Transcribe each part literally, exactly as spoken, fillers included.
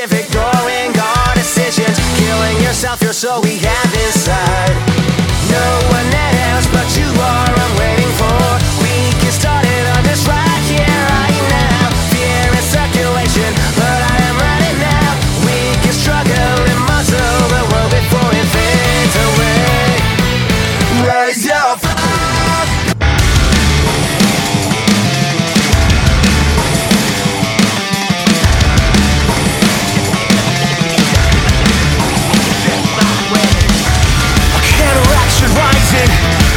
if ignoring our decisions, killing yourself, you're so we have inside. No one else but you are I'm waiting for. We get started on this right here, right now. Fear in circulation, but I am ready now. We can struggle and muscle the world before it fades away. Raise your flag. Rising.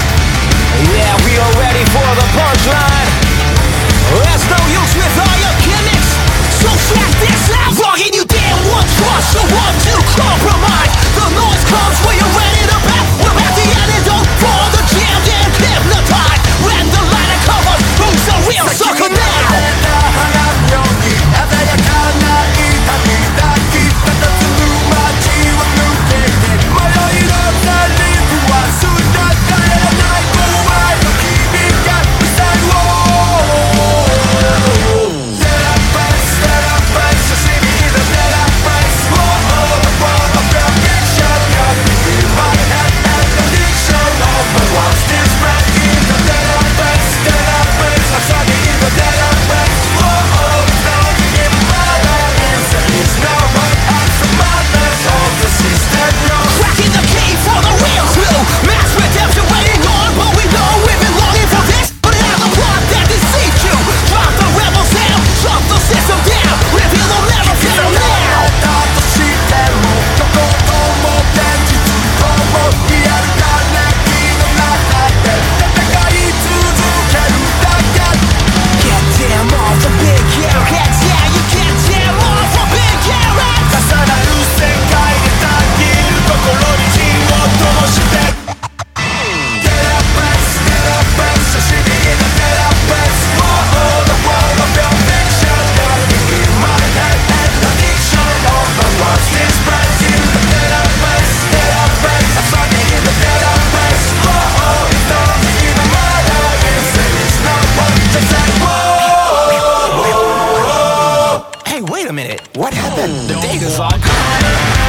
Yeah, we are ready for the punchline. There's no use with all your gimmicks, so check this out. Logging you down, one trust, so one to compromise. The noise comes when you're ready to back. We're at the end and don't fall the jam and hypnotize. When the light covers, who's a real sucker now? Wait a minute, what happened? The data's all gone.